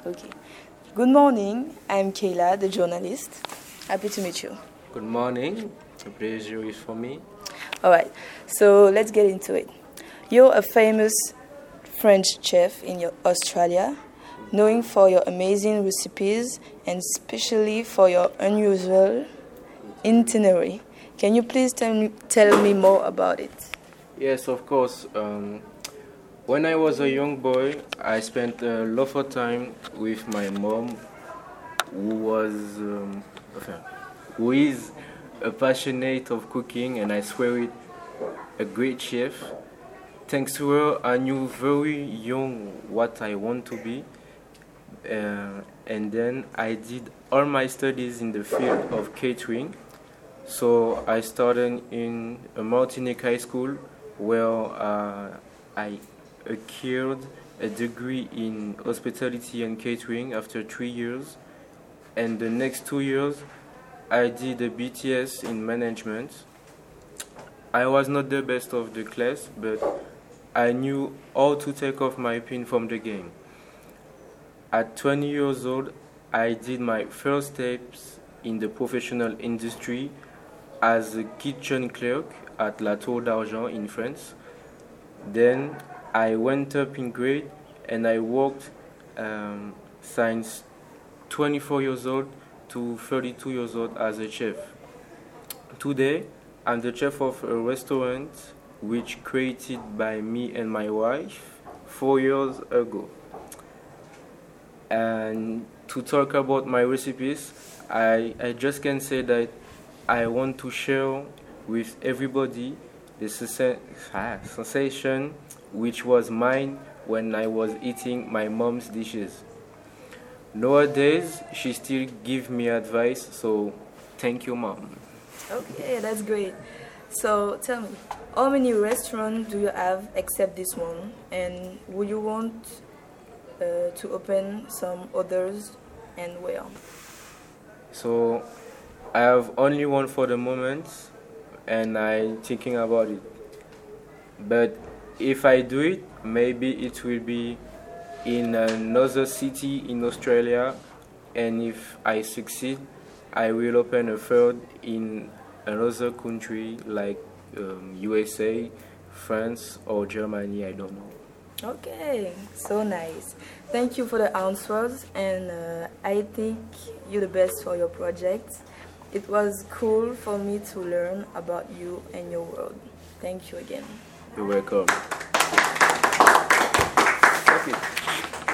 Okay. Good morning. I'm Kayla, the journalist. Happy to meet you. Good morning. The pleasure is for me. All right. So let's get into it. You're a famous French chef in Australia, known for your amazing recipes and especially for your unusual itinerary. Can you please tell me more about it? Yes, of course. When I was a young boy, I spent a lot of time with my mom, who is a passionate of cooking, and I swear it, a great chef. Thanks to her, I knew very young what I want to be, and then I did all my studies in the field of catering. So I started in a Martinique high school where I acquired a degree in hospitality and catering after 3 years. And the next 2 years, I did a BTS in management. I was not the best of the class, but I knew how to take off my pin from the game. At 20 years old, I did my first steps in the professional industry as a kitchen clerk at La Tour d'Argent in France. Then I went up in grade and I worked since 24 years old to 32 years old as a chef. Today, I'm the chef of a restaurant which created by me and my wife 4 years ago. And to talk about my recipes, I just can say that I want to share with everybody the sensation which was mine when I was eating my mom's dishes. Nowadays, she still gives me advice, so thank you, Mom. Okay, that's great. So tell me, how many restaurants do you have except this one? And would you want to open some others, and where? So I have only one for the moment, and I'm thinking about it. But if I do it, maybe it will be in another city in Australia, and if I succeed, I will open a third in another country like USA, France, or Germany, I don't know. Okay, so nice. Thank you for the answers, and I think you're the best for your project. It was cool for me to learn about you and your world. Thank you again. You're welcome. Thank you.